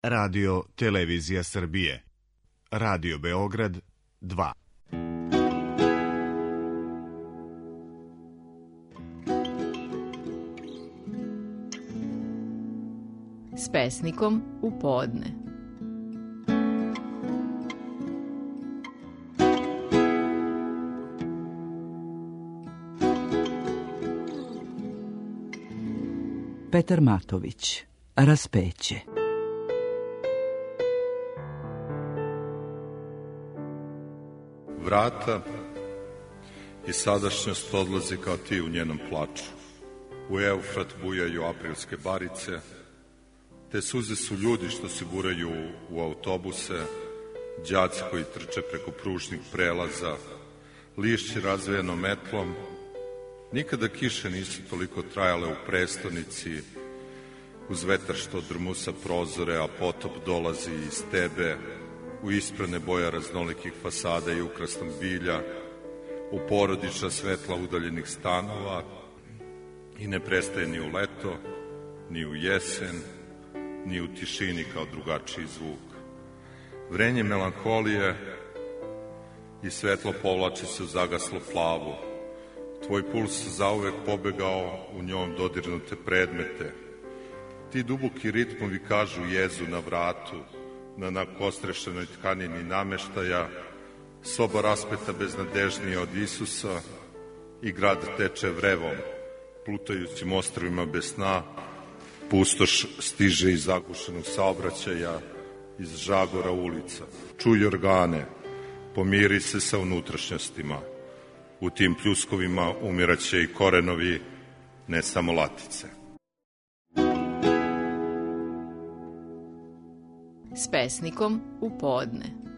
Radio Televizija Srbije. Radio Beograd 2. S pesnikom u podne. Petar Matović, Raspeće. Vrata i sadašnjost odlazi kao ti u njenom plaču. U Eufrat bujaju aprilske barice. Te suze su ljudi što se guraju u autobuse, đaci koji trče preko pružnih prelaza, lišće razvejeno metlom. Nikada kiše nisu toliko trajale u prestonici, uz vetar što drmusa prozore, a potop dolazi iz tebe, u isprane boja raznolikih fasada i ukrasnog bilja, u porodična svetla udaljenih stanova, i ne prestaje ni u leto, ni u jesen, ni u tišini kao drugačiji zvuk. Vrenje melanholije i svetlo povlači se u zagaslo plavu. Tvoj puls zauvek pobegao u njom dodirnute predmete. Ti duboki ritmovi kažu jezu na vratu, na nakostrešenoj tkanini nameštaja, soba raspeta beznadežnija od Isusa i grad teče vrevom, plutajućim ostrovima bez sna. Pustoš stiže iz zagušenog saobraćaja, iz žagora ulica. Čuj organe, pomiri se sa unutrašnjostima. U tim pljuskovima umiraće i korenovi, ne samo latice. S pesnikom u podne.